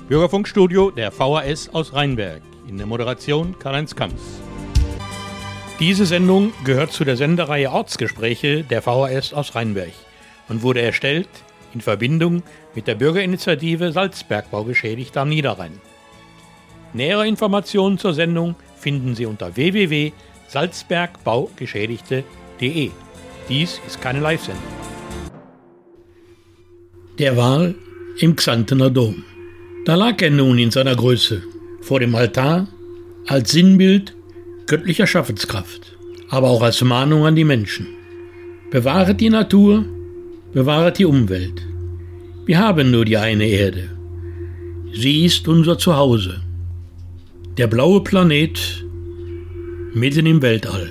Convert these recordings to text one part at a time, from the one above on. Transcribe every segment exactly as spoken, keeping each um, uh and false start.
Bürgerfunkstudio der V H S aus Rheinberg. In der Moderation Karl-Heinz Kamps. Diese Sendung gehört zu der Sendereihe Ortsgespräche der V H S aus Rheinberg und wurde erstellt in Verbindung mit der Bürgerinitiative Salzbergbau Geschädigte am Niederrhein. Nähere Informationen zur Sendung finden Sie unter w w w punkt salzbergbaugeschädigte punkt de. Dies ist keine Live-Sendung. Der Wal im Xantener Dom. Da lag er nun in seiner Größe vor dem Altar als Sinnbild göttlicher Schaffenskraft, aber auch als Mahnung an die Menschen. Bewahret die Natur, bewahret die Umwelt. Wir haben nur die eine Erde. Sie ist unser Zuhause. Der blaue Planet mitten im Weltall.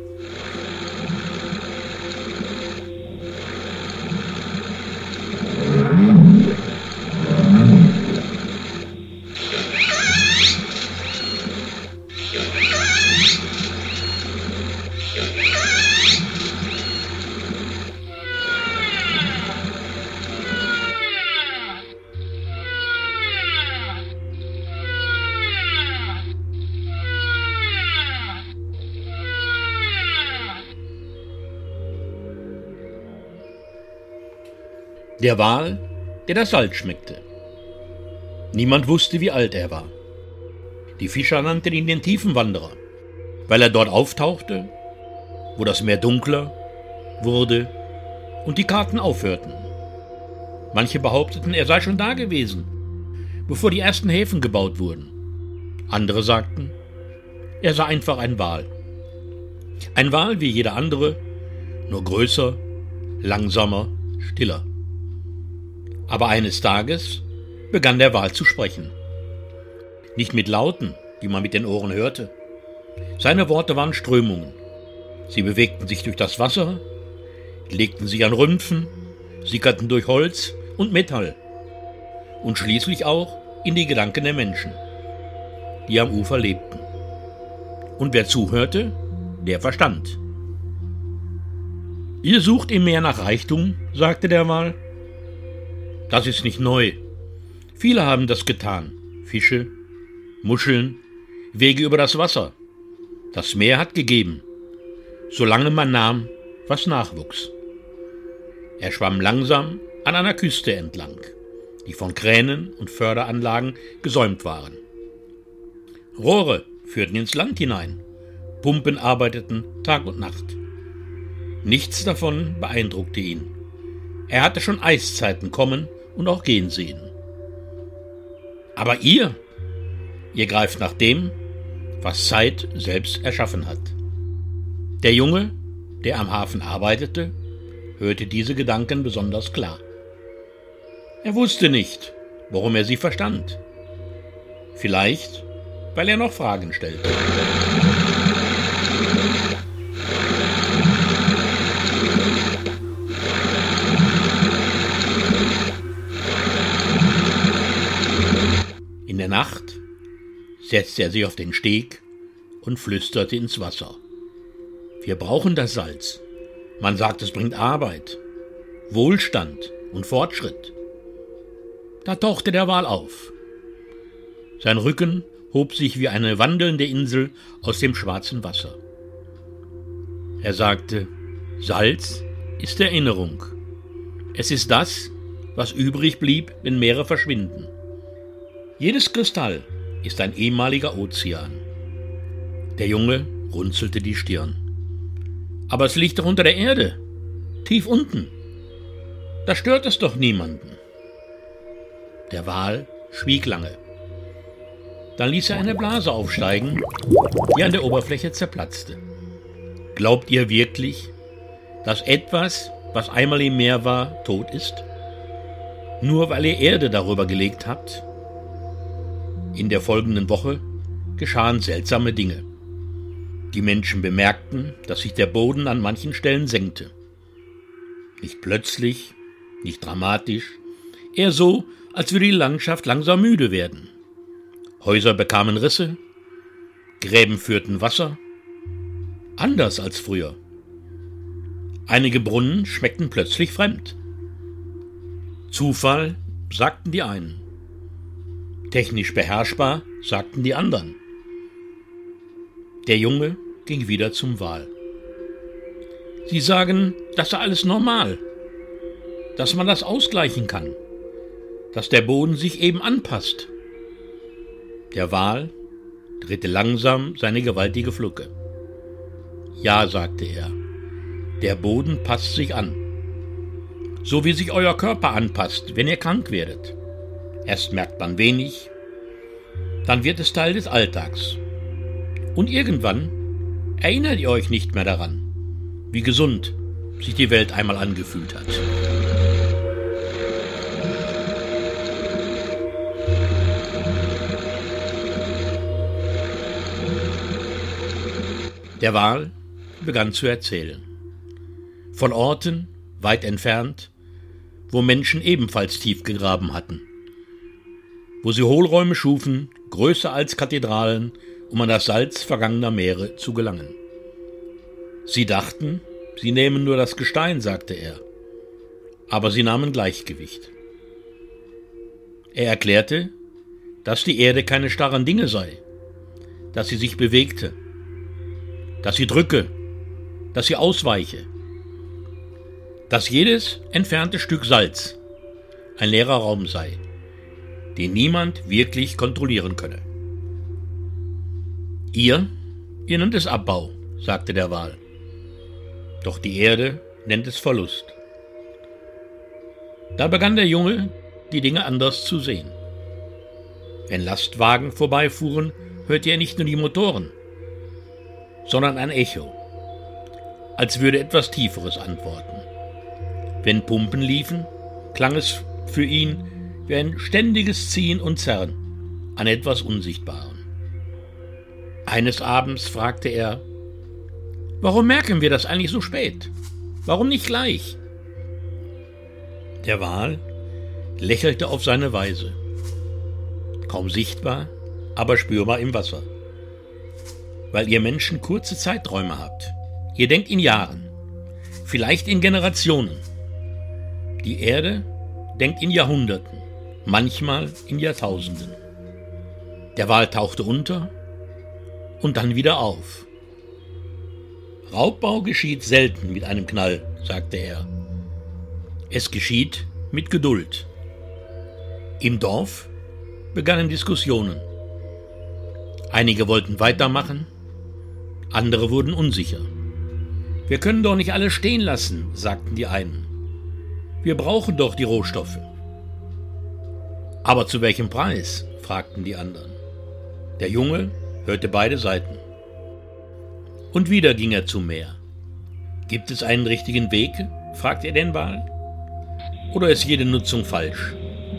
Der Wal, der das Salz schmeckte. Niemand wusste, wie alt er war. Die Fischer nannten ihn den Tiefenwanderer, weil er dort auftauchte, wo das Meer dunkler wurde und die Karten aufhörten. Manche behaupteten, er sei schon da gewesen, bevor die ersten Häfen gebaut wurden. Andere sagten, er sei einfach ein Wal. Ein Wal wie jeder andere, nur größer, langsamer, stiller. Aber eines Tages begann der Wal zu sprechen. Nicht mit Lauten, die man mit den Ohren hörte. Seine Worte waren Strömungen. Sie bewegten sich durch das Wasser, legten sich an Rümpfen, sickerten durch Holz und Metall und schließlich auch in die Gedanken der Menschen, die am Ufer lebten. Und wer zuhörte, der verstand. Ihr sucht im Meer nach Reichtum, sagte der Wal. Das ist nicht neu. Viele haben das getan. Fische, Muscheln, Wege über das Wasser. Das Meer hat gegeben, solange man nahm, was nachwuchs. Er schwamm langsam an einer Küste entlang, die von Kränen und Förderanlagen gesäumt waren. Rohre führten ins Land hinein. Pumpen arbeiteten Tag und Nacht. Nichts davon beeindruckte ihn. Er hatte schon Eiszeiten kommen und auch gehen sehen. Aber ihr, ihr greift nach dem, was Zeit selbst erschaffen hat. Der Junge, der am Hafen arbeitete, hörte diese Gedanken besonders klar. Er wusste nicht, warum er sie verstand. Vielleicht, weil er noch Fragen stellte. In der Nacht setzte er sich auf den Steg und flüsterte ins Wasser. Wir brauchen das Salz. Man sagt, es bringt Arbeit, Wohlstand und Fortschritt. Da tauchte der Wal auf. Sein Rücken hob sich wie eine wandelnde Insel aus dem schwarzen Wasser. Er sagte, Salz ist Erinnerung. Es ist das, was übrig blieb, wenn Meere verschwinden. Jedes Kristall ist ein ehemaliger Ozean. Der Junge runzelte die Stirn. Aber es liegt doch unter der Erde, tief unten. Da stört es doch niemanden. Der Wal schwieg lange. Dann ließ er eine Blase aufsteigen, die an der Oberfläche zerplatzte. Glaubt ihr wirklich, dass etwas, was einmal im Meer war, tot ist? Nur weil ihr Erde darüber gelegt habt? In der folgenden Woche geschahen seltsame Dinge. Die Menschen bemerkten, dass sich der Boden an manchen Stellen senkte. Nicht plötzlich, nicht dramatisch, eher so, als würde die Landschaft langsam müde werden. Häuser bekamen Risse, Gräben führten Wasser, anders als früher. Einige Brunnen schmeckten plötzlich fremd. Zufall, sagten die einen. Technisch beherrschbar, sagten die anderen. Der Junge ging wieder zum Wal. Sie sagen, das sei alles normal, dass man das ausgleichen kann, dass der Boden sich eben anpasst. Der Wal drehte langsam seine gewaltige Flucke. Ja, sagte er, der Boden passt sich an. So wie sich euer Körper anpasst, wenn ihr krank werdet. Erst merkt man wenig, dann wird es Teil des Alltags. Und irgendwann erinnert ihr euch nicht mehr daran, wie gesund sich die Welt einmal angefühlt hat. Der Wal begann zu erzählen. Von Orten, weit entfernt, wo Menschen ebenfalls tief gegraben hatten. Wo sie Hohlräume schufen, größer als Kathedralen, um an das Salz vergangener Meere zu gelangen. Sie dachten, sie nehmen nur das Gestein, sagte er. Aber sie nahmen Gleichgewicht. Er erklärte, dass die Erde keine starren Dinge sei, dass sie sich bewegte, dass sie drücke, dass sie ausweiche, dass jedes entfernte Stück Salz ein leerer Raum sei, den niemand wirklich kontrollieren könne. Ihr, ihr nennt es Abbau, sagte der Wal. Doch die Erde nennt es Verlust. Da begann der Junge, die Dinge anders zu sehen. Wenn Lastwagen vorbeifuhren, hörte er nicht nur die Motoren, sondern ein Echo, als würde etwas Tieferes antworten. Wenn Pumpen liefen, klang es für ihn wie ein ständiges Ziehen und Zerren an etwas Unsichtbarem. Eines Abends fragte er, warum merken wir das eigentlich so spät? Warum nicht gleich? Der Wal lächelte auf seine Weise, kaum sichtbar, aber spürbar im Wasser. Weil ihr Menschen kurze Zeiträume habt. Ihr denkt in Jahren, vielleicht in Generationen. Die Erde denkt in Jahrhunderten, manchmal in Jahrtausenden. Der Wal tauchte unter und dann wieder auf. Raubbau geschieht selten mit einem Knall, sagte er. Es geschieht mit Geduld. Im Dorf begannen Diskussionen. Einige wollten weitermachen, andere wurden unsicher. Wir können doch nicht alles stehen lassen, sagten die einen. Wir brauchen doch die Rohstoffe. Aber zu welchem Preis? Fragten die anderen. Der Junge hörte beide Seiten. Und wieder ging er zum Meer. Gibt es einen richtigen Weg? Fragte er den Wal. Oder ist jede Nutzung falsch?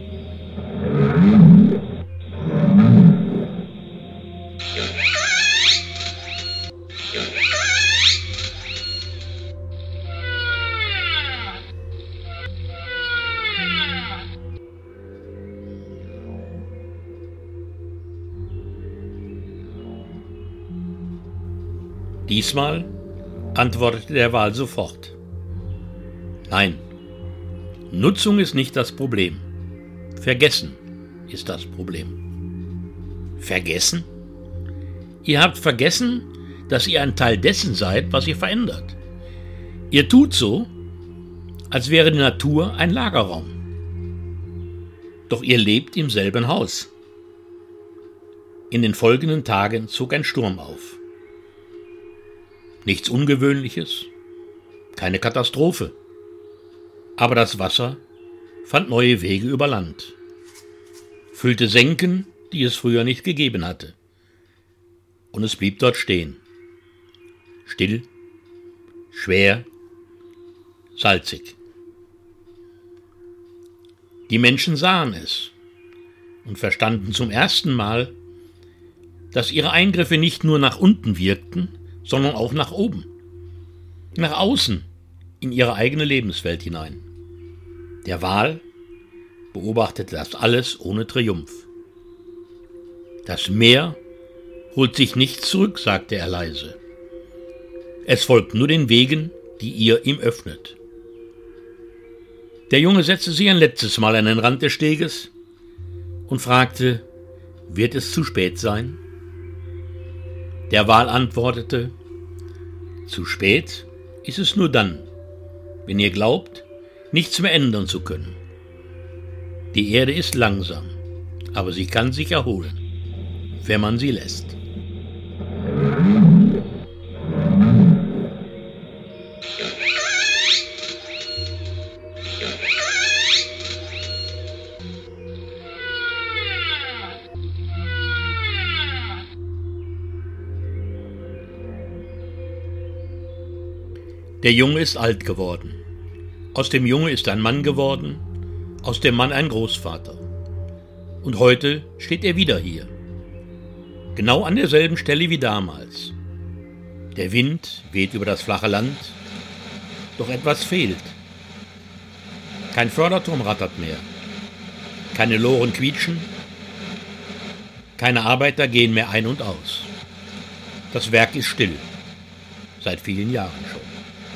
Diesmal antwortete der Wal sofort. Nein, Nutzung ist nicht das Problem. Vergessen ist das Problem. Vergessen? Ihr habt vergessen, dass ihr ein Teil dessen seid, was ihr verändert. Ihr tut so, als wäre die Natur ein Lagerraum. Doch ihr lebt im selben Haus. In den folgenden Tagen zog ein Sturm auf. Nichts Ungewöhnliches, keine Katastrophe. Aber das Wasser fand neue Wege über Land, füllte Senken, die es früher nicht gegeben hatte. Und es blieb dort stehen. Still, schwer, salzig. Die Menschen sahen es und verstanden zum ersten Mal, dass ihre Eingriffe nicht nur nach unten wirkten, sondern auch nach oben, nach außen, in ihre eigene Lebenswelt hinein. Der Wal beobachtete das alles ohne Triumph. Das Meer holt sich nichts zurück, sagte er leise. Es folgt nur den Wegen, die ihr ihm öffnet. Der Junge setzte sich ein letztes Mal an den Rand des Steges und fragte, Wird es zu spät sein? Der Wal antwortete: Zu spät ist es nur dann, wenn ihr glaubt, nichts mehr ändern zu können. Die Erde ist langsam, aber sie kann sich erholen, wenn man sie lässt. Der Junge ist alt geworden. Aus dem Junge ist ein Mann geworden, aus dem Mann ein Großvater. Und heute steht er wieder hier. Genau an derselben Stelle wie damals. Der Wind weht über das flache Land, doch etwas fehlt. Kein Förderturm rattert mehr, keine Loren quietschen, keine Arbeiter gehen mehr ein und aus. Das Werk ist still, seit vielen Jahren schon.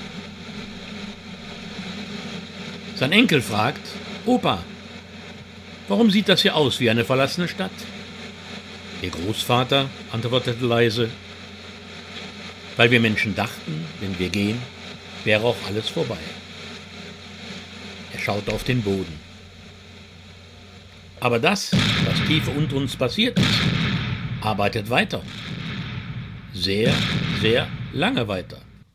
Sein Enkel fragt: Opa, warum sieht das hier aus wie eine verlassene Stadt? Der Großvater antwortete leise: Weil wir Menschen dachten, wenn wir gehen, wäre auch alles vorbei. Er schaute auf den Boden. Aber das, was tief unter uns passiert ist, arbeitet weiter. Sehr, sehr lange weiter.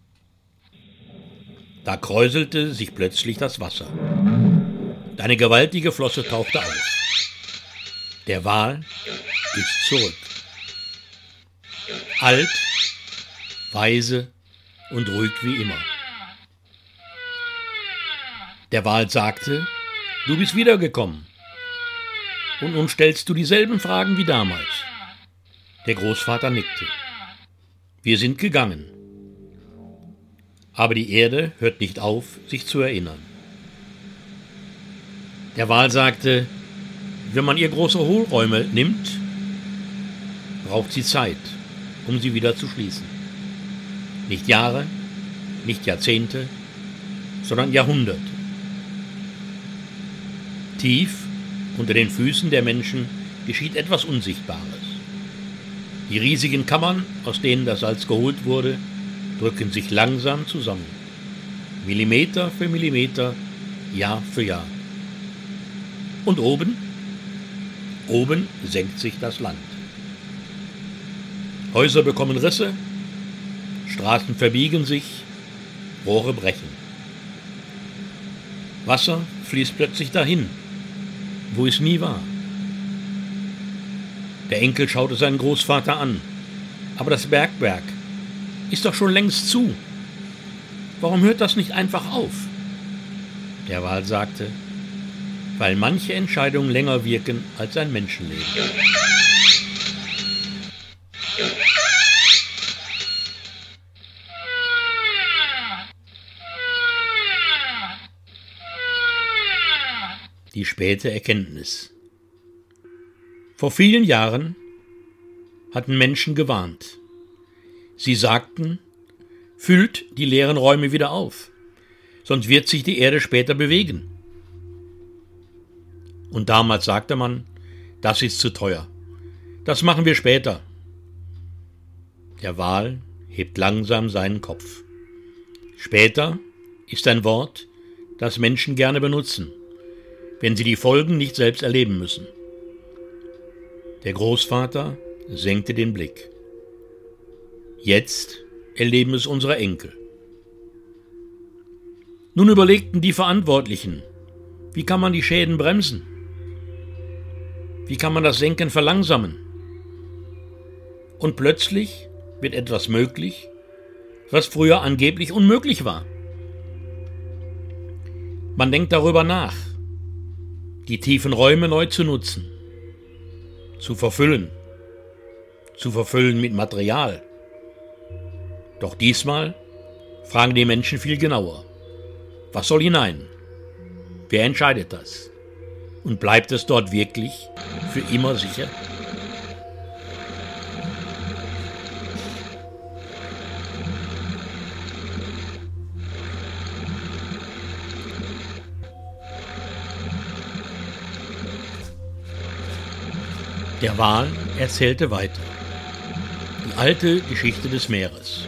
Da kräuselte sich plötzlich das Wasser. Und eine gewaltige Flosse tauchte auf. Der Wal ist zurück. Alt, weise und ruhig wie immer. Der Wal sagte: Du bist wiedergekommen. Und nun stellst du dieselben Fragen wie damals. Der Großvater nickte. Wir sind gegangen. Aber die Erde hört nicht auf, sich zu erinnern. Der Wal sagte: Wenn man ihr große Hohlräume nimmt, braucht sie Zeit, um sie wieder zu schließen. Nicht Jahre, nicht Jahrzehnte, sondern Jahrhunderte. Tief unter den Füßen der Menschen geschieht etwas Unsichtbares. Die riesigen Kammern, aus denen das Salz geholt wurde, drücken sich langsam zusammen. Millimeter für Millimeter, Jahr für Jahr. Und oben? Oben senkt sich das Land. Häuser bekommen Risse, Straßen verbiegen sich, Rohre brechen. Wasser fließt plötzlich dahin, wo es nie war. Der Enkel schaute seinen Großvater an. Aber das Bergwerk ist doch schon längst zu. Warum hört das nicht einfach auf? Der Wal sagte: Weil manche Entscheidungen länger wirken als ein Menschenleben. Die späte Erkenntnis. Vor vielen Jahren hatten Menschen gewarnt. Sie sagten: Füllt die leeren Räume wieder auf, sonst wird sich die Erde später bewegen. Und damals sagte man: Das ist zu teuer. Das machen wir später. Der Wal hebt langsam seinen Kopf. Später ist ein Wort, das Menschen gerne benutzen, wenn sie die Folgen nicht selbst erleben müssen. Der Großvater senkte den Blick. Jetzt erleben es unsere Enkel. Nun überlegten die Verantwortlichen: Wie kann man die Schäden bremsen? Wie kann man das Senken verlangsamen? Und plötzlich wird etwas möglich, was früher angeblich unmöglich war. Man denkt darüber nach, die tiefen Räume neu zu nutzen, zu verfüllen, zu verfüllen mit Material. Doch diesmal fragen die Menschen viel genauer: Was soll hinein? Wer entscheidet das? Und bleibt es dort wirklich für immer sicher? Der Wal erzählte weiter. Die alte Geschichte des Meeres.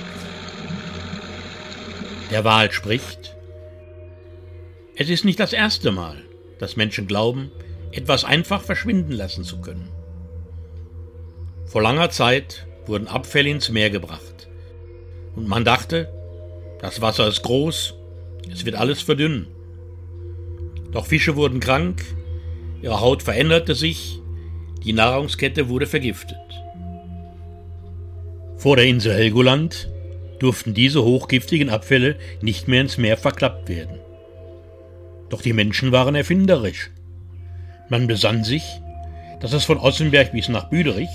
Der Wal spricht: Es ist nicht das erste Mal, dass Menschen glauben, etwas einfach verschwinden lassen zu können. Vor langer Zeit wurden Abfälle ins Meer gebracht und man dachte, das Wasser ist groß, es wird alles verdünnen. Doch Fische wurden krank, ihre Haut veränderte sich, die Nahrungskette wurde vergiftet. Vor der Insel Helgoland durften diese hochgiftigen Abfälle nicht mehr ins Meer verklappt werden. Doch die Menschen waren erfinderisch. Man besann sich, dass es von Ossenberg bis nach Büderich,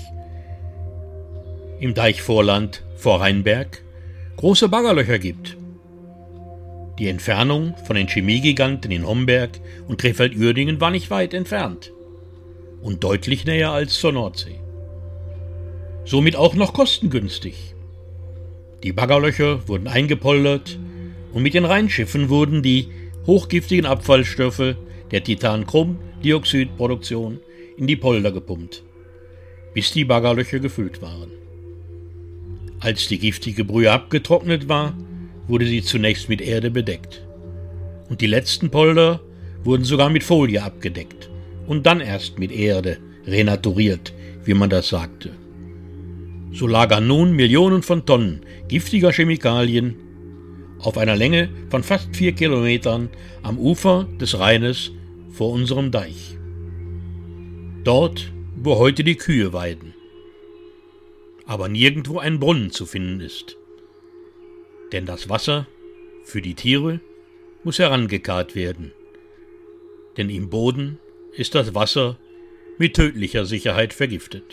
im Deichvorland vor Rheinberg, große Baggerlöcher gibt. Die Entfernung von den Chemiegiganten in Homberg und Krefeld-Uerdingen war nicht weit entfernt und deutlich näher als zur Nordsee. Somit auch noch kostengünstig. Die Baggerlöcher wurden eingepoldert und mit den Rheinschiffen wurden die hochgiftigen Abfallstoffe der Titan-Chrom-Dioxid-Produktion in die Polder gepumpt, bis die Baggerlöcher gefüllt waren. Als die giftige Brühe abgetrocknet war, wurde sie zunächst mit Erde bedeckt. Und die letzten Polder wurden sogar mit Folie abgedeckt und dann erst mit Erde renaturiert, wie man das sagte. So lagern nun Millionen von Tonnen giftiger Chemikalien auf einer Länge von fast vier Kilometern am Ufer des Rheines vor unserem Deich. Dort, wo heute die Kühe weiden, aber nirgendwo ein Brunnen zu finden ist. Denn das Wasser für die Tiere muss herangekarrt werden. Denn im Boden ist das Wasser mit tödlicher Sicherheit vergiftet.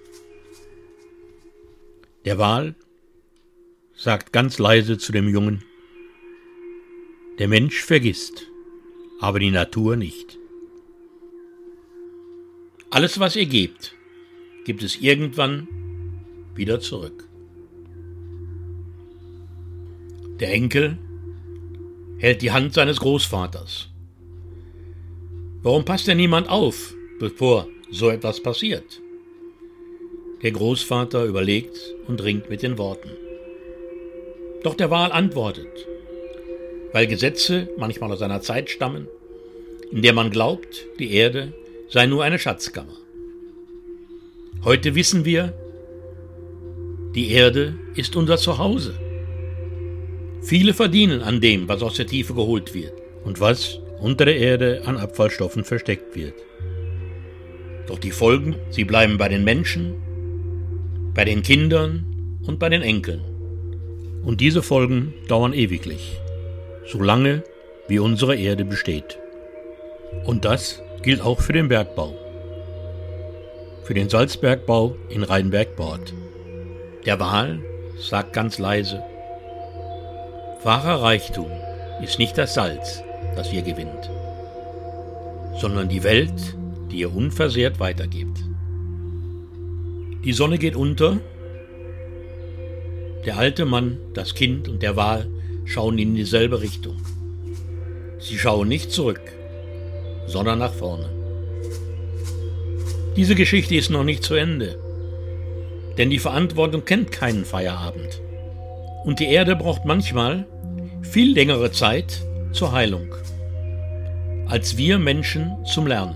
Der Wal sagt ganz leise zu dem Jungen: Der Mensch vergisst, aber die Natur nicht. Alles, was ihr gebt, gibt es irgendwann wieder zurück. Der Enkel hält die Hand seines Großvaters. Warum passt denn niemand auf, bevor so etwas passiert? Der Großvater überlegt und ringt mit den Worten. Doch der Wal antwortet: Weil Gesetze manchmal aus einer Zeit stammen, in der man glaubt, die Erde sei nur eine Schatzkammer. Heute wissen wir, die Erde ist unser Zuhause. Viele verdienen an dem, was aus der Tiefe geholt wird und was unter der Erde an Abfallstoffen versteckt wird. Doch die Folgen, sie bleiben bei den Menschen, bei den Kindern und bei den Enkeln. Und diese Folgen dauern ewiglich, solange wie unsere Erde besteht. Und das gilt auch für den Bergbau. Für den Salzbergbau in Rheinberg-Bord. Der Wal sagt ganz leise: Wahrer Reichtum ist nicht das Salz, das ihr gewinnt, sondern die Welt, die ihr unversehrt weitergebt. Die Sonne geht unter. Der alte Mann, das Kind und der Wal schauen in dieselbe Richtung. Sie schauen nicht zurück, sondern nach vorne. Diese Geschichte ist noch nicht zu Ende, denn die Verantwortung kennt keinen Feierabend. Und die Erde braucht manchmal viel längere Zeit zur Heilung, als wir Menschen zum Lernen.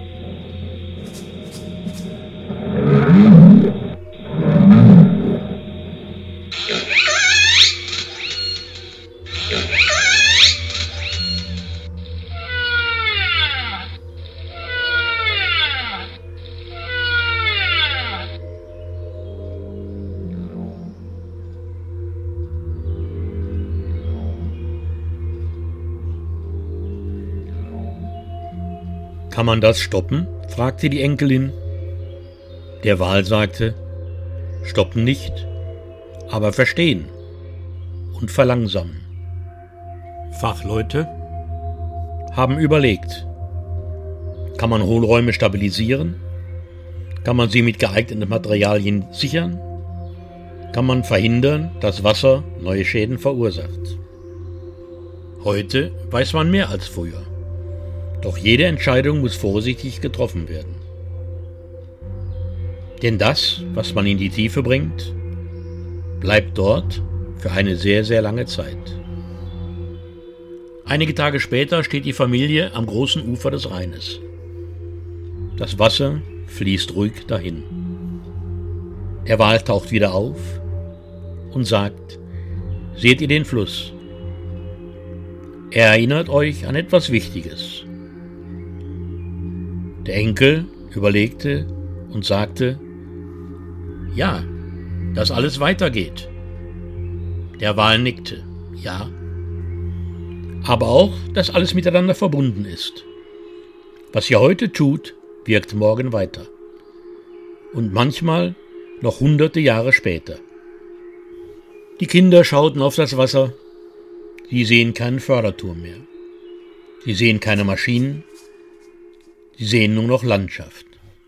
Kann man das stoppen? Fragte die Enkelin. Der Wal sagte: Stoppen nicht, aber verstehen und verlangsamen. Fachleute haben überlegt: Kann man Hohlräume stabilisieren? Kann man sie mit geeigneten Materialien sichern? Kann man verhindern, dass Wasser neue Schäden verursacht? Heute weiß man mehr als früher. Doch jede Entscheidung muss vorsichtig getroffen werden. Denn das, was man in die Tiefe bringt, bleibt dort für eine sehr, sehr lange Zeit. Einige Tage später steht die Familie am großen Ufer des Rheines. Das Wasser fließt ruhig dahin. Der Wal taucht wieder auf und sagt: Seht ihr den Fluss? Er erinnert euch an etwas Wichtiges. Der Enkel überlegte und sagte: Ja, dass alles weitergeht. Der Wal nickte: Ja. Aber auch, dass alles miteinander verbunden ist. Was ihr heute tut, wirkt morgen weiter. Und manchmal noch hunderte Jahre später. Die Kinder schauten auf das Wasser. Sie sehen keinen Förderturm mehr. Sie sehen keine Maschinen. Sie sehen nur noch Landschaft.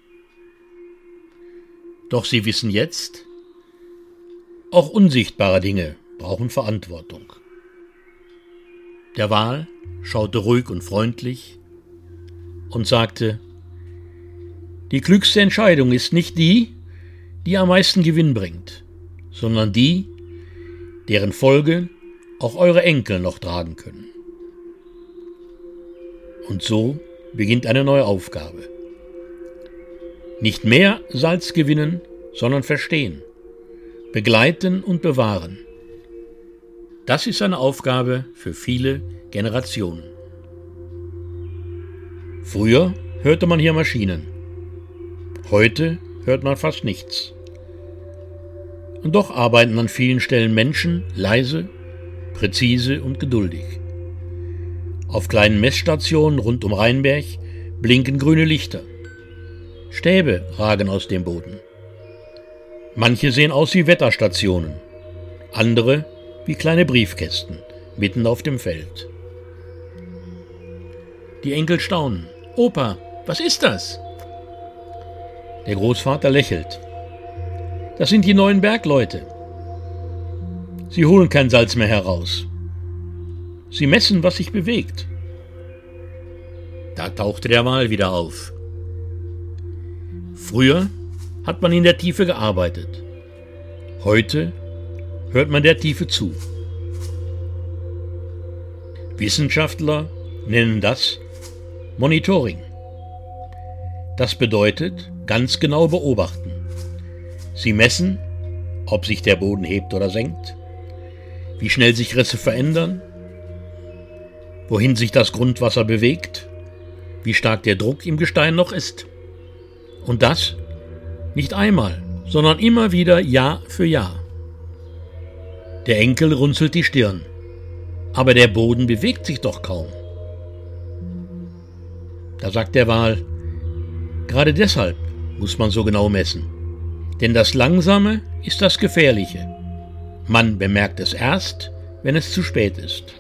Doch sie wissen jetzt, auch unsichtbare Dinge brauchen Verantwortung. Der Wal schaute ruhig und freundlich und sagte: Die klügste Entscheidung ist nicht die, die am meisten Gewinn bringt, sondern die, deren Folge auch eure Enkel noch tragen können. Und so beginnt eine neue Aufgabe. Nicht mehr Salz gewinnen, sondern verstehen, begleiten und bewahren. Das ist eine Aufgabe für viele Generationen. Früher hörte man hier Maschinen. Heute hört man fast nichts. Und doch arbeiten an vielen Stellen Menschen leise, präzise und geduldig. Auf kleinen Messstationen rund um Rheinberg blinken grüne Lichter. Stäbe ragen aus dem Boden. Manche sehen aus wie Wetterstationen, andere wie kleine Briefkästen mitten auf dem Feld. Die Enkel staunen. Opa, was ist das? Der Großvater lächelt. Das sind die neuen Bergleute. Sie holen kein Salz mehr heraus. Sie messen, was sich bewegt. Da tauchte der Wal wieder auf. Früher hat man in der Tiefe gearbeitet. Heute hört man der Tiefe zu. Wissenschaftler nennen das Monitoring. Das bedeutet ganz genau beobachten. Sie messen, ob sich der Boden hebt oder senkt, wie schnell sich Risse verändern, wohin sich das Grundwasser bewegt, wie stark der Druck im Gestein noch ist. Und das nicht einmal, sondern immer wieder Jahr für Jahr. Der Enkel runzelt die Stirn. Aber der Boden bewegt sich doch kaum. Da sagt der Wal: Gerade deshalb muss man so genau messen. Denn das Langsame ist das Gefährliche. Man bemerkt es erst, wenn es zu spät ist.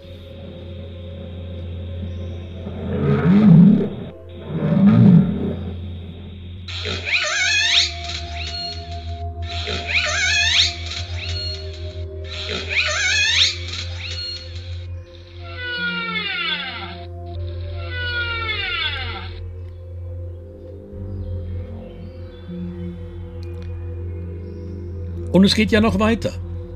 Und es geht ja noch weiter.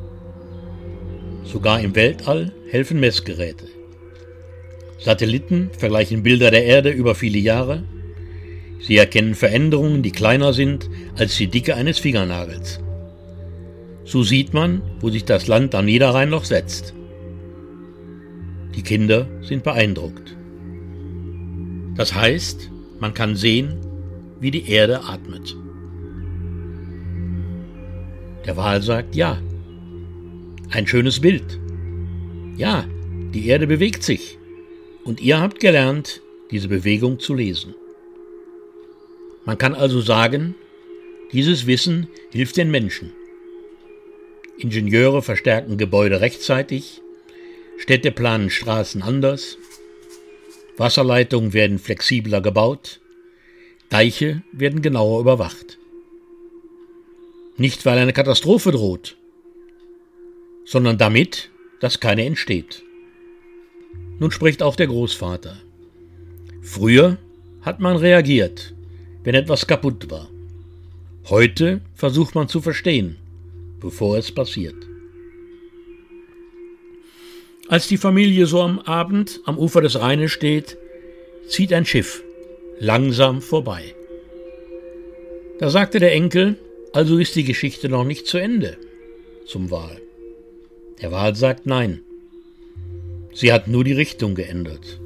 Sogar im Weltall helfen Messgeräte. Satelliten vergleichen Bilder der Erde über viele Jahre. Sie erkennen Veränderungen, die kleiner sind als die Dicke eines Fingernagels. So sieht man, wo sich das Land am Niederrhein noch setzt. Die Kinder sind beeindruckt. Das heißt, man kann sehen, wie die Erde atmet. Der Wal sagt: Ja. Ein schönes Bild. Ja, die Erde bewegt sich. Und ihr habt gelernt, diese Bewegung zu lesen. Man kann also sagen, dieses Wissen hilft den Menschen. Ingenieure verstärken Gebäude rechtzeitig, Städte planen Straßen anders, Wasserleitungen werden flexibler gebaut, Deiche werden genauer überwacht. Nicht, weil eine Katastrophe droht, sondern damit, dass keine entsteht. Nun spricht auch der Großvater. Früher hat man reagiert, wenn etwas kaputt war. Heute versucht man zu verstehen, bevor es passiert. Als die Familie so am Abend am Ufer des Rheines steht, zieht ein Schiff langsam vorbei. Da sagte der Enkel, also ist die Geschichte noch nicht zu Ende, zum Wal. Der Wal sagt nein. Sie hat nur die Richtung geändert.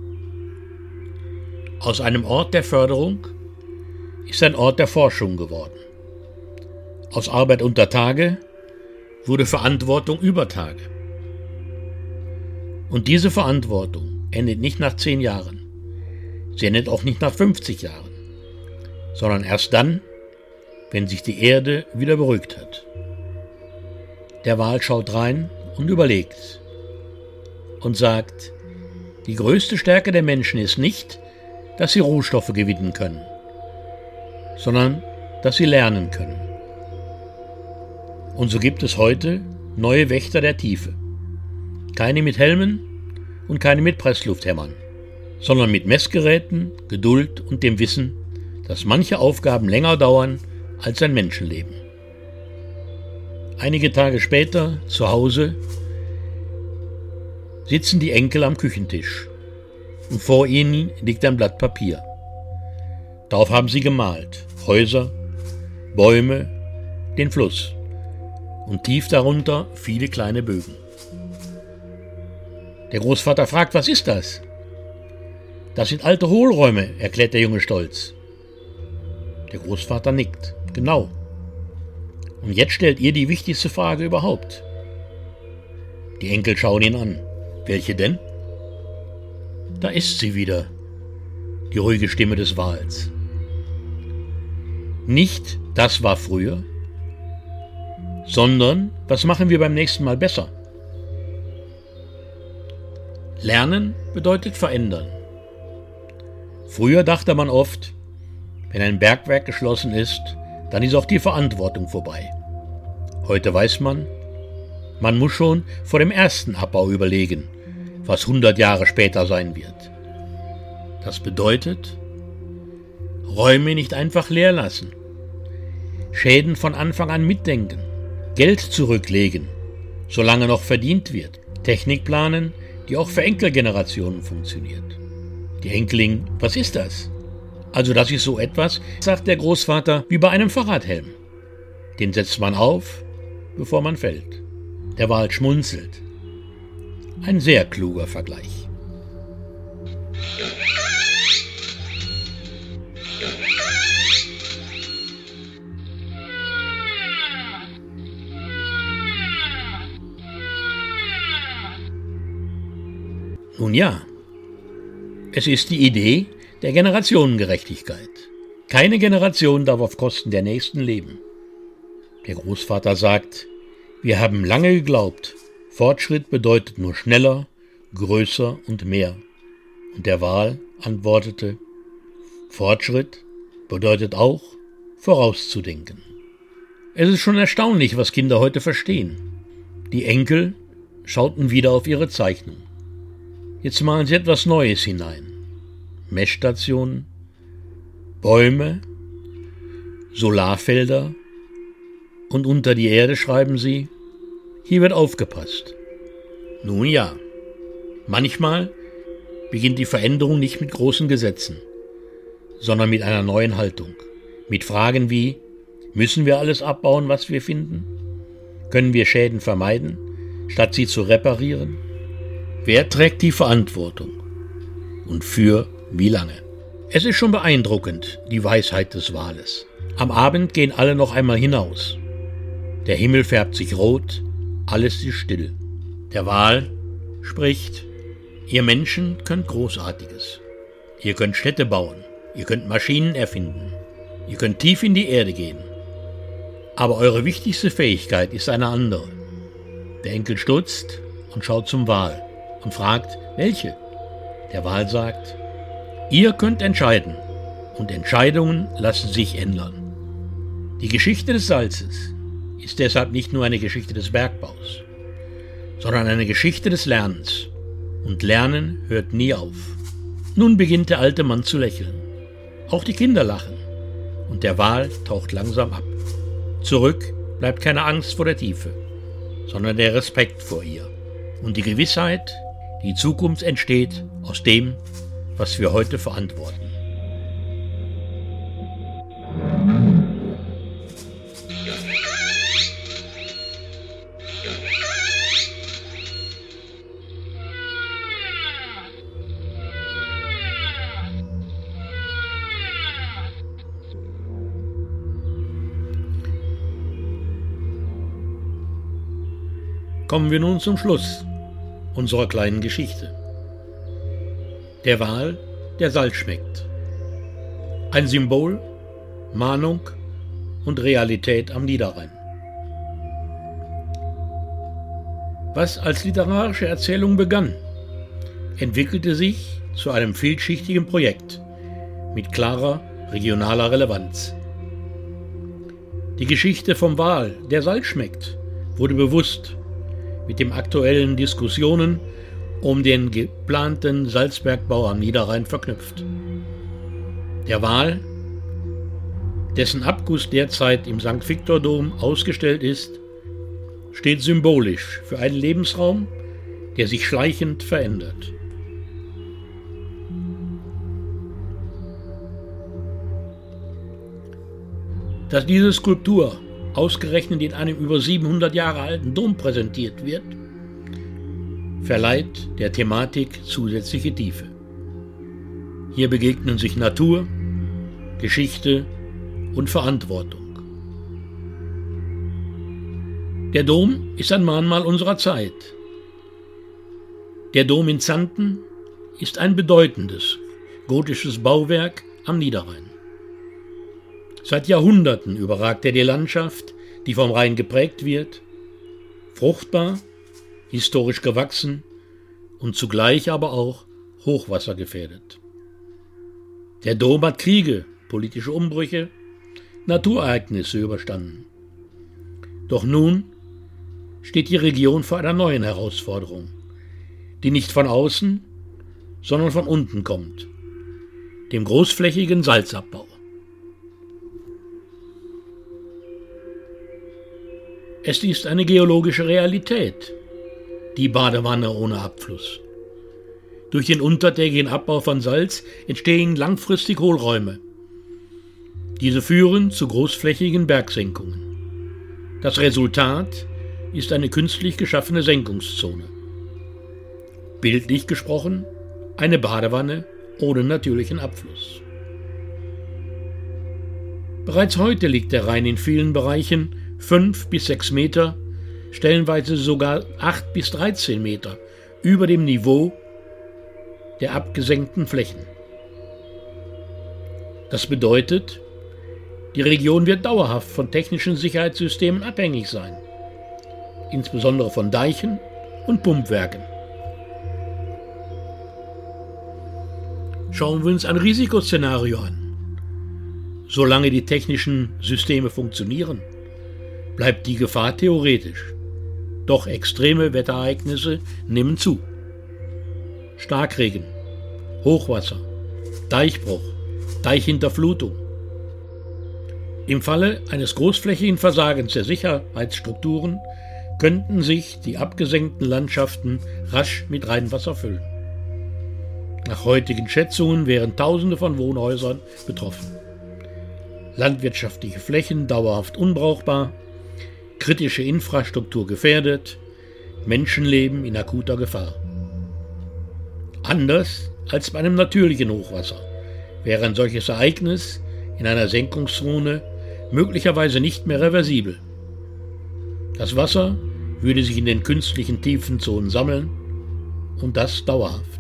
Aus einem Ort der Förderung ist ein Ort der Forschung geworden. Aus Arbeit unter Tage wurde Verantwortung über Tage. Und diese Verantwortung endet nicht nach zehn Jahren. Sie endet auch nicht nach fünfzig Jahren, sondern erst dann, wenn sich die Erde wieder beruhigt hat. Der Wal schaut rein und überlegt und sagt, die größte Stärke der Menschen ist nicht, dass sie Rohstoffe gewinnen können, sondern dass sie lernen können. Und so gibt es heute neue Wächter der Tiefe. Keine mit Helmen und keine mit Presslufthämmern, sondern mit Messgeräten, Geduld und dem Wissen, dass manche Aufgaben länger dauern als ein Menschenleben. Einige Tage später, zu Hause, sitzen die Enkel am Küchentisch und vor ihnen liegt ein Blatt Papier. Darauf haben sie gemalt Häuser, Bäume, den Fluss und tief darunter viele kleine Bögen. Der Großvater fragt, was ist das? Das sind alte Hohlräume, erklärt der Junge stolz. Der Großvater nickt. Genau. Und jetzt stellt ihr die wichtigste Frage überhaupt. Die Enkel schauen ihn an. Welche denn? Da ist sie wieder, die ruhige Stimme des Wals. Nicht, das war früher, sondern, was machen wir beim nächsten Mal besser? Lernen bedeutet verändern. Früher dachte man oft, wenn ein Bergwerk geschlossen ist, dann ist auch die Verantwortung vorbei. Heute weiß man, man muss schon vor dem ersten Abbau überlegen, was hundert Jahre später sein wird. Das bedeutet, Räume nicht einfach leer lassen, Schäden von Anfang an mitdenken, Geld zurücklegen, solange noch verdient wird, Technik planen, die auch für Enkelgenerationen funktioniert. Die Enkelin, was ist das? Also das ist so etwas, sagt der Großvater, wie bei einem Fahrradhelm. Den setzt man auf, bevor man fällt. Der Wal schmunzelt. Ein sehr kluger Vergleich. Nun ja, es ist die Idee der Generationengerechtigkeit. Keine Generation darf auf Kosten der nächsten leben. Der Großvater sagt, wir haben lange geglaubt, Fortschritt bedeutet nur schneller, größer und mehr. Und der Wal antwortete, Fortschritt bedeutet auch, vorauszudenken. Es ist schon erstaunlich, was Kinder heute verstehen. Die Enkel schauten wieder auf ihre Zeichnung. Jetzt malen sie etwas Neues hinein. Messstationen, Bäume, Solarfelder und unter die Erde schreiben sie, hier wird aufgepasst. Nun ja, manchmal beginnt die Veränderung nicht mit großen Gesetzen, sondern mit einer neuen Haltung. Mit Fragen wie, müssen wir alles abbauen, was wir finden? Können wir Schäden vermeiden, statt sie zu reparieren? Wer trägt die Verantwortung? Und für wie lange? Es ist schon beeindruckend, die Weisheit des Wales. Am Abend gehen alle noch einmal hinaus. Der Himmel färbt sich rot, alles ist still. Der Wal spricht, ihr Menschen könnt Großartiges. Ihr könnt Städte bauen, ihr könnt Maschinen erfinden, ihr könnt tief in die Erde gehen. Aber eure wichtigste Fähigkeit ist eine andere. Der Enkel stutzt und schaut zum Wal und fragt, welche? Der Wal sagt, ihr könnt entscheiden und Entscheidungen lassen sich ändern. Die Geschichte des Salzes ist deshalb nicht nur eine Geschichte des Bergbaus, sondern eine Geschichte des Lernens. Und Lernen hört nie auf. Nun beginnt der alte Mann zu lächeln. Auch die Kinder lachen und der Wal taucht langsam ab. Zurück bleibt keine Angst vor der Tiefe, sondern der Respekt vor ihr und die Gewissheit, die Zukunft entsteht aus dem, was wir heute verantworten. Kommen wir nun zum Schluss unserer kleinen Geschichte. Der Wal, der Salz schmeckt. Ein Symbol, Mahnung und Realität am Niederrhein. Was als literarische Erzählung begann, entwickelte sich zu einem vielschichtigen Projekt mit klarer regionaler Relevanz. Die Geschichte vom Wal, der Salz schmeckt, wurde bewusst mit den aktuellen Diskussionen um den geplanten Salzbergbau am Niederrhein verknüpft. Der Wal, dessen Abguss derzeit im Sankt Viktor-Dom ausgestellt ist, steht symbolisch für einen Lebensraum, der sich schleichend verändert. Dass diese Skulptur ausgerechnet in einem über siebenhundert Jahre alten Dom präsentiert wird, verleiht der Thematik zusätzliche Tiefe. Hier begegnen sich Natur, Geschichte und Verantwortung. Der Dom ist ein Mahnmal unserer Zeit. Der Dom in Xanten ist ein bedeutendes gotisches Bauwerk am Niederrhein. Seit Jahrhunderten überragt er die Landschaft, die vom Rhein geprägt wird, fruchtbar, historisch gewachsen und zugleich aber auch hochwassergefährdet. Der Dom hat Kriege, politische Umbrüche, Naturereignisse überstanden. Doch nun steht die Region vor einer neuen Herausforderung, die nicht von außen, sondern von unten kommt, dem großflächigen Salzabbau. Es ist eine geologische Realität, die Badewanne ohne Abfluss. Durch den untertägigen Abbau von Salz entstehen langfristig Hohlräume. Diese führen zu großflächigen Bergsenkungen. Das Resultat ist eine künstlich geschaffene Senkungszone. Bildlich gesprochen, eine Badewanne ohne natürlichen Abfluss. Bereits heute liegt der Rhein in vielen Bereichen fünf bis sechs Meter, stellenweise sogar acht bis dreizehn Meter über dem Niveau der abgesenkten Flächen. Das bedeutet, die Region wird dauerhaft von technischen Sicherheitssystemen abhängig sein, insbesondere von Deichen und Pumpwerken. Schauen wir uns ein Risikoszenario an. Solange die technischen Systeme funktionieren, bleibt die Gefahr theoretisch. Doch extreme Wetterereignisse nehmen zu. Starkregen, Hochwasser, Deichbruch, Deichhinterflutung. Im Falle eines großflächigen Versagens der Sicherheitsstrukturen könnten sich die abgesenkten Landschaften rasch mit Rheinwasser füllen. Nach heutigen Schätzungen wären Tausende von Wohnhäusern betroffen. Landwirtschaftliche Flächen dauerhaft unbrauchbar, kritische Infrastruktur gefährdet, Menschenleben in akuter Gefahr. Anders als bei einem natürlichen Hochwasser wäre ein solches Ereignis in einer Senkungszone möglicherweise nicht mehr reversibel. Das Wasser würde sich in den künstlichen Tiefenzonen sammeln und das dauerhaft.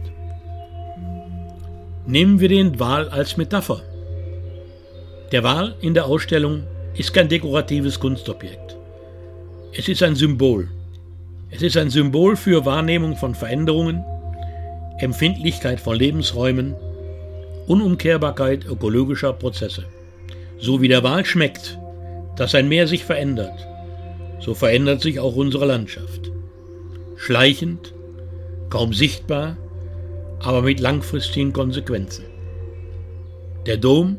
Nehmen wir den Wal als Metapher. Der Wal in der Ausstellung ist kein dekoratives Kunstobjekt. Es ist ein Symbol. Es ist ein Symbol für Wahrnehmung von Veränderungen, Empfindlichkeit von Lebensräumen, Unumkehrbarkeit ökologischer Prozesse. So wie der Wal schmeckt, dass ein Meer sich verändert, so verändert sich auch unsere Landschaft. Schleichend, kaum sichtbar, aber mit langfristigen Konsequenzen. Der Dom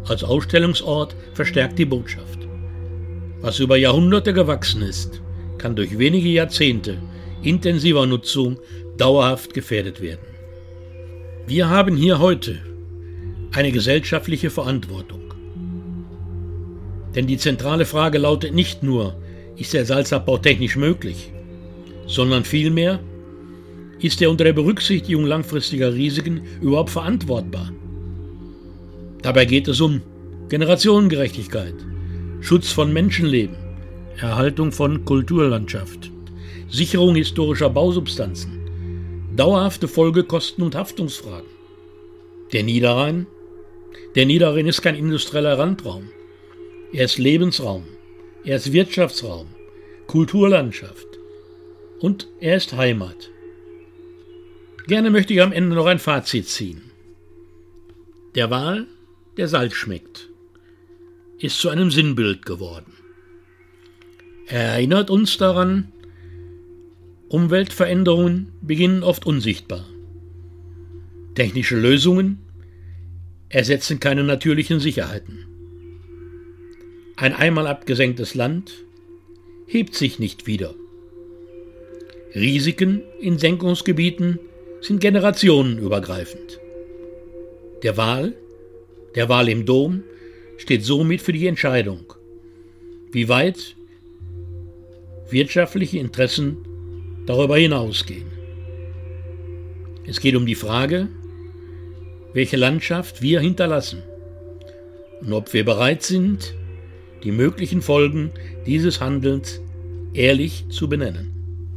als Ausstellungsort verstärkt die Botschaft. Was über Jahrhunderte gewachsen ist, kann durch wenige Jahrzehnte intensiver Nutzung dauerhaft gefährdet werden. Wir haben hier heute eine gesellschaftliche Verantwortung. Denn die zentrale Frage lautet nicht nur, ist der Salzabbau technisch möglich, sondern vielmehr, ist er unter der Berücksichtigung langfristiger Risiken überhaupt verantwortbar? Dabei geht es um Generationengerechtigkeit, Schutz von Menschenleben, Erhaltung von Kulturlandschaft, Sicherung historischer Bausubstanzen, dauerhafte Folgekosten und Haftungsfragen. Der Niederrhein? Der Niederrhein ist kein industrieller Randraum. Er ist Lebensraum, er ist Wirtschaftsraum, Kulturlandschaft und er ist Heimat. Gerne möchte ich am Ende noch ein Fazit ziehen. Der Wal, der Salz schmeckt, ist zu einem Sinnbild geworden. Er erinnert uns daran, Umweltveränderungen beginnen oft unsichtbar. Technische Lösungen ersetzen keine natürlichen Sicherheiten. Ein einmal abgesenktes Land hebt sich nicht wieder. Risiken in Senkungsgebieten sind generationenübergreifend. Der Wal, der Wal im Dom, steht somit für die Entscheidung, wie weit wirtschaftliche Interessen darüber hinausgehen. Es geht um die Frage, welche Landschaft wir hinterlassen und ob wir bereit sind, die möglichen Folgen dieses Handelns ehrlich zu benennen.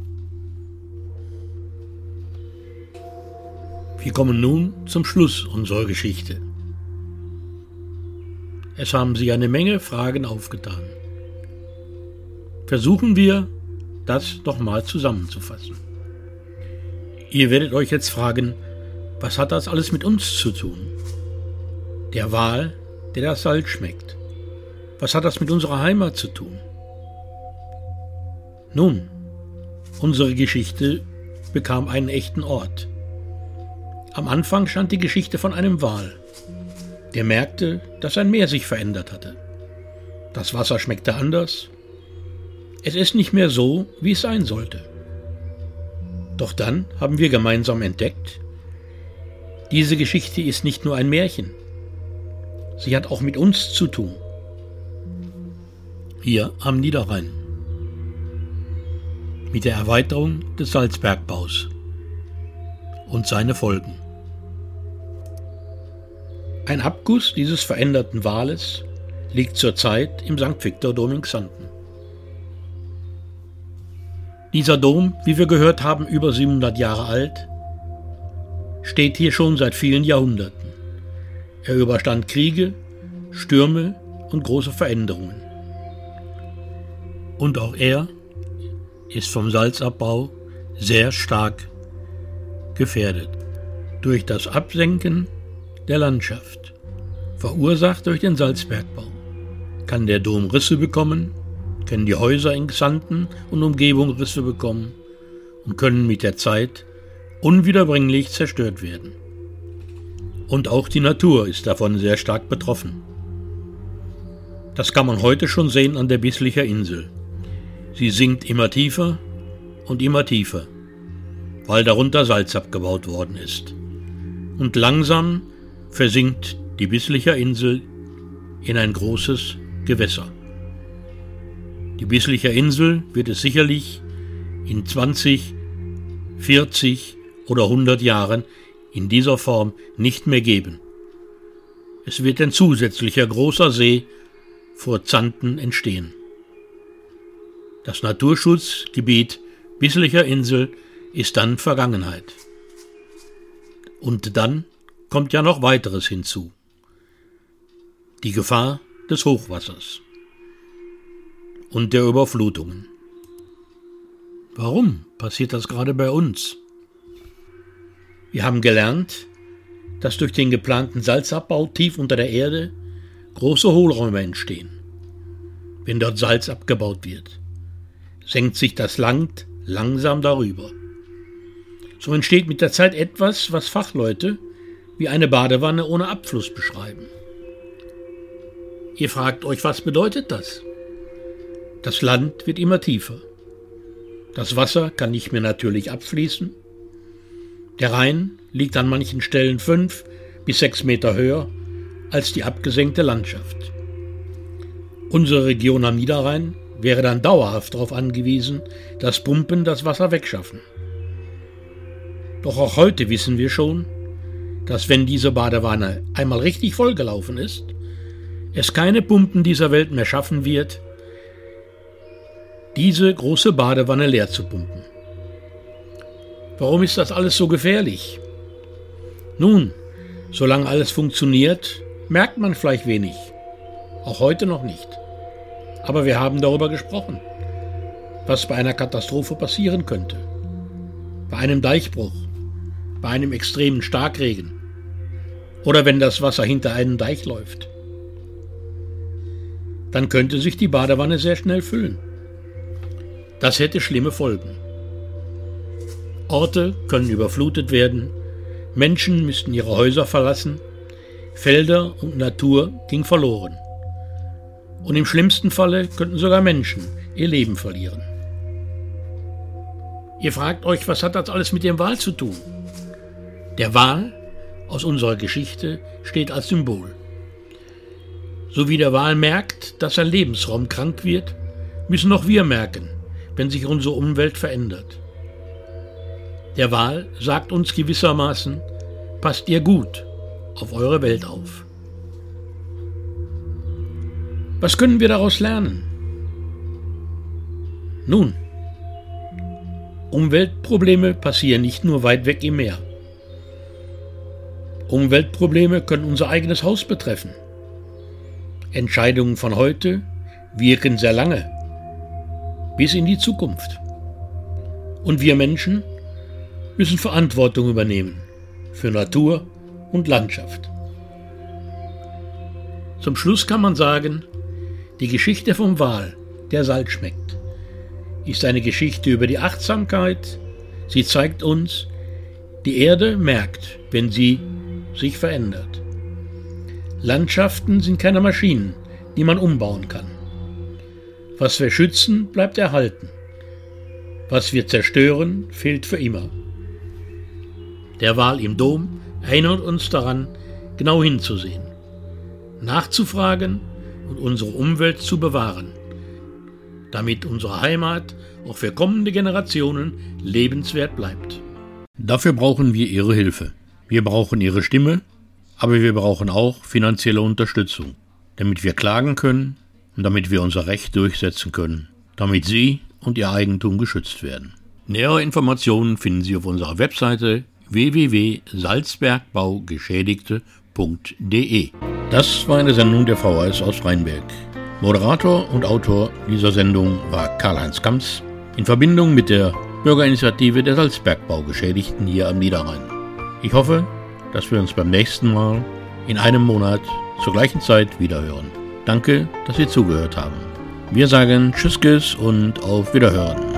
Wir kommen nun zum Schluss unserer Geschichte. Es haben sich eine Menge Fragen aufgetan. Versuchen wir, das nochmal zusammenzufassen. Ihr werdet euch jetzt fragen, was hat das alles mit uns zu tun? Der Wal, der das Salz schmeckt. Was hat das mit unserer Heimat zu tun? Nun, unsere Geschichte bekam einen echten Ort. Am Anfang stand die Geschichte von einem Wal, der merkte, dass ein Meer sich verändert hatte. Das Wasser schmeckte anders. Es ist nicht mehr so, wie es sein sollte. Doch dann haben wir gemeinsam entdeckt, diese Geschichte ist nicht nur ein Märchen. Sie hat auch mit uns zu tun. Hier am Niederrhein. Mit der Erweiterung des Salzbergbaus und seine Folgen. Ein Abguss dieses veränderten Wales liegt zurzeit im Sankt Viktor-Dom in Xanten. Dieser Dom, wie wir gehört haben, über siebenhundert Jahre alt, steht hier schon seit vielen Jahrhunderten. Er überstand Kriege, Stürme und große Veränderungen. Und auch er ist vom Salzabbau sehr stark gefährdet. Durch das Absenken der Landschaft, verursacht durch den Salzbergbau, kann der Dom Risse bekommen, können die Häuser in Xanten und Umgebung Risse bekommen und können mit der Zeit unwiederbringlich zerstört werden. Und auch die Natur ist davon sehr stark betroffen. Das kann man heute schon sehen an der Bisslicher Insel. Sie sinkt immer tiefer und immer tiefer, weil darunter Salz abgebaut worden ist. Und langsam versinkt die Bisslicher Insel in ein großes Gewässer. Die Bisslicher Insel wird es sicherlich in zwanzig, vierzig oder hundert Jahren in dieser Form nicht mehr geben. Es wird ein zusätzlicher großer See vor Xanten entstehen. Das Naturschutzgebiet Bisslicher Insel ist dann Vergangenheit. Und dann kommt ja noch weiteres hinzu. Die Gefahr des Hochwassers und der Überflutungen. Warum passiert das gerade bei uns? Wir haben gelernt, dass durch den geplanten Salzabbau tief unter der Erde große Hohlräume entstehen. Wenn dort Salz abgebaut wird, senkt sich das Land langsam darüber. So entsteht mit der Zeit etwas, was Fachleute wie eine Badewanne ohne Abfluss beschreiben. Ihr fragt euch, was bedeutet das? Das Land wird immer tiefer. Das Wasser kann nicht mehr natürlich abfließen. Der Rhein liegt an manchen Stellen fünf bis sechs Meter höher als die abgesenkte Landschaft. Unsere Region am Niederrhein wäre dann dauerhaft darauf angewiesen, dass Pumpen das Wasser wegschaffen. Doch auch heute wissen wir schon, dass wenn diese Badewanne einmal richtig vollgelaufen ist, es keine Pumpen dieser Welt mehr schaffen wird, diese große Badewanne leer zu pumpen. Warum ist das alles so gefährlich? Nun, solange alles funktioniert, merkt man vielleicht wenig. Auch heute noch nicht. Aber wir haben darüber gesprochen, was bei einer Katastrophe passieren könnte. Bei einem Deichbruch, bei einem extremen Starkregen oder wenn das Wasser hinter einem Deich läuft. Dann könnte sich die Badewanne sehr schnell füllen. Das hätte schlimme Folgen. Orte können überflutet werden, Menschen müssten ihre Häuser verlassen, Felder und Natur ging verloren. Und im schlimmsten Falle könnten sogar Menschen ihr Leben verlieren. Ihr fragt euch, was hat das alles mit dem Wal zu tun? Der Wal aus unserer Geschichte steht als Symbol. So wie der Wal merkt, dass sein Lebensraum krank wird, müssen auch wir merken, wenn sich unsere Umwelt verändert. Der Wal sagt uns gewissermaßen, passt ihr gut auf eure Welt auf. Was können wir daraus lernen? Nun, Umweltprobleme passieren nicht nur weit weg im Meer. Umweltprobleme können unser eigenes Haus betreffen. Entscheidungen von heute wirken sehr lange, bis in die Zukunft. Und wir Menschen müssen Verantwortung übernehmen für Natur und Landschaft. Zum Schluss kann man sagen, die Geschichte vom Wal, der Salz schmeckt, ist eine Geschichte über die Achtsamkeit. Sie zeigt uns, die Erde merkt, wenn sie sich verändert. Landschaften sind keine Maschinen, die man umbauen kann. Was wir schützen, bleibt erhalten. Was wir zerstören, fehlt für immer. Der Wal im Dom erinnert uns daran, genau hinzusehen, nachzufragen und unsere Umwelt zu bewahren, damit unsere Heimat auch für kommende Generationen lebenswert bleibt. Dafür brauchen wir Ihre Hilfe. Wir brauchen Ihre Stimme, aber wir brauchen auch finanzielle Unterstützung, damit wir klagen können und damit wir unser Recht durchsetzen können, damit Sie und Ihr Eigentum geschützt werden. Nähere Informationen finden Sie auf unserer Webseite w w w punkt salzbergbaugeschädigte punkt d e. Das war eine Sendung der V H S aus Rheinberg. Moderator und Autor dieser Sendung war Karl-Heinz Kamps in Verbindung mit der Bürgerinitiative der Salzbergbaugeschädigten hier am Niederrhein. Ich hoffe, dass wir uns beim nächsten Mal in einem Monat zur gleichen Zeit wiederhören. Danke, dass Sie zugehört haben. Wir sagen Tschüss und auf Wiederhören.